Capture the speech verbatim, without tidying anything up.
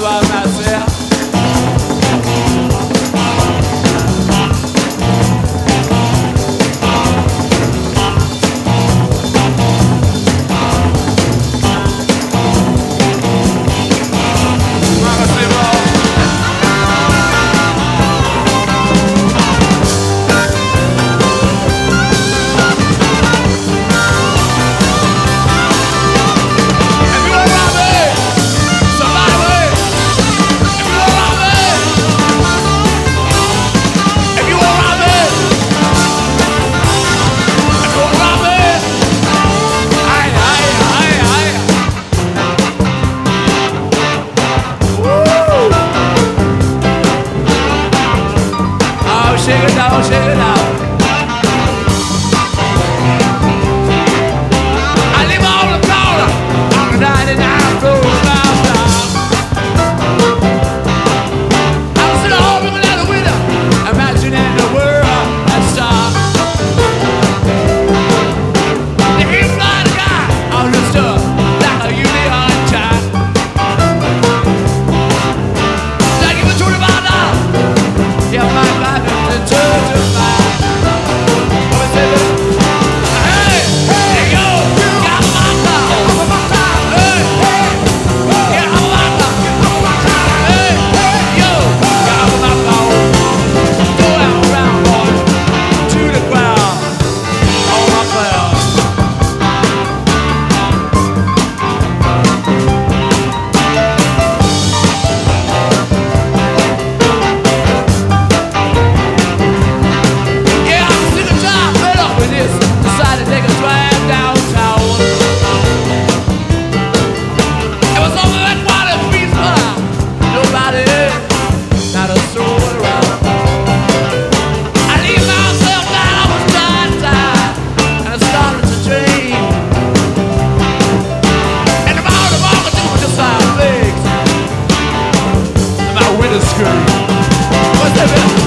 by myself. Shake it down, shake it down. I live on the corner on the ninety-nine road downtown. I'm sitting home looking out the window, imagining the world that's dark. The hip line guy on the stuff like a union child. I give it twenty-five dollars. Yeah, my life. What's that?